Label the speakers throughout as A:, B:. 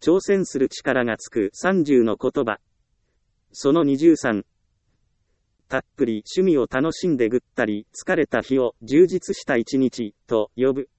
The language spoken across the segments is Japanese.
A: 挑戦する力がつく30の言葉。その23。たっぷり趣味を楽しんでぐったり疲れた日を充実した一日と呼ぶ。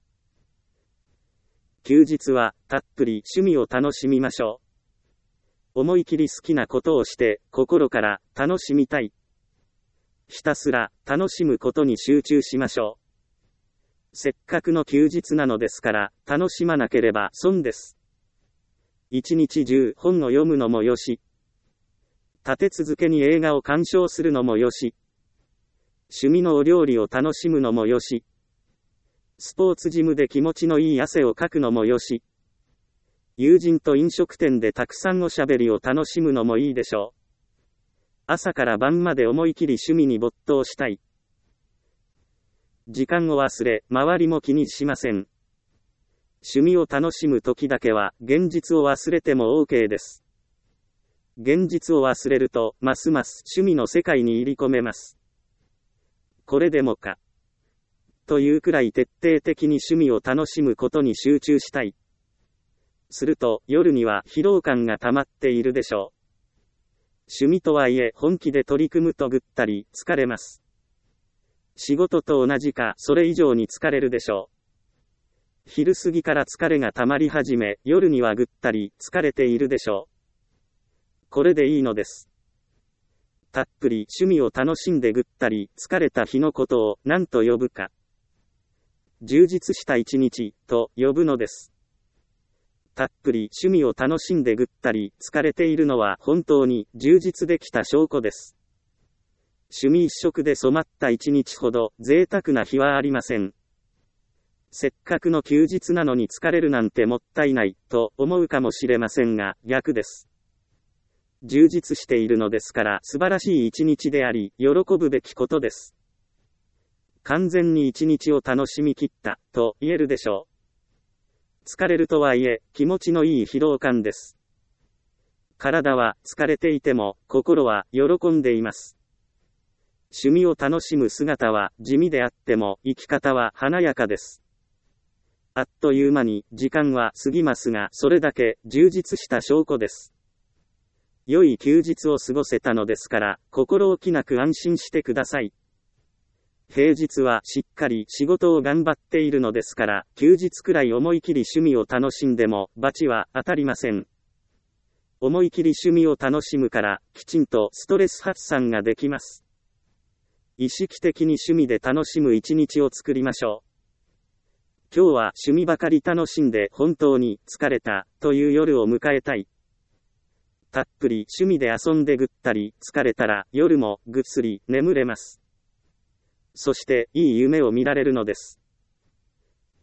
A: 休日はたっぷり趣味を楽しみましょう。思い切り好きなことをして心から楽しみたい。ひたすら楽しむことに集中しましょう。せっかくの休日なのですから楽しまなければ損です。一日中本を読むのもよし、立て続けに映画を鑑賞するのもよし、趣味のお料理を楽しむのもよし、スポーツジムで気持ちのいい汗をかくのもよし、友人と飲食店でたくさんおしゃべりを楽しむのもいいでしょう。朝から晩まで思い切り趣味に没頭したい。時間を忘れ、周りも気にしません。趣味を楽しむ時だけは現実を忘れても OK です。現実を忘れると、ますます趣味の世界に入り込めます。これでもか。というくらい徹底的に趣味を楽しむことに集中したい。すると、夜には疲労感が溜まっているでしょう。趣味とはいえ、本気で取り組むとぐったり、疲れます。仕事と同じか、それ以上に疲れるでしょう。昼過ぎから疲れが溜まり始め、夜にはぐったり、疲れているでしょう。これでいいのです。たっぷり趣味を楽しんでぐったり疲れた日のことを何と呼ぶか。充実した一日と呼ぶのです。たっぷり趣味を楽しんでぐったり疲れているのは本当に充実できた証拠です。趣味一色で染まった一日ほど贅沢な日はありません。せっかくの休日なのに疲れるなんてもったいないと思うかもしれませんが逆です。充実しているのですから素晴らしい一日であり、喜ぶべきことです。完全に一日を楽しみきったと言えるでしょう。疲れるとはいえ、気持ちのいい疲労感です。体は疲れていても、心は喜んでいます。趣味を楽しむ姿は地味であっても、生き方は華やかです。あっという間に時間は過ぎますが、それだけ充実した証拠です。良い休日を過ごせたのですから、心置きなく安心してください。平日はしっかり仕事を頑張っているのですから、休日くらい思い切り趣味を楽しんでも、罰は当たりません。思い切り趣味を楽しむから、きちんとストレス発散ができます。意識的に趣味で楽しむ一日を作りましょう。今日は趣味ばかり楽しんで本当に疲れたという夜を迎えたい。たっぷり趣味で遊んでぐったり疲れたら夜もぐっすり眠れます。そしていい夢を見られるのです。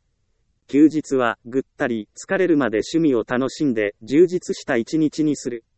A: 休日はぐったり疲れるまで趣味を楽しんで充実した一日にする。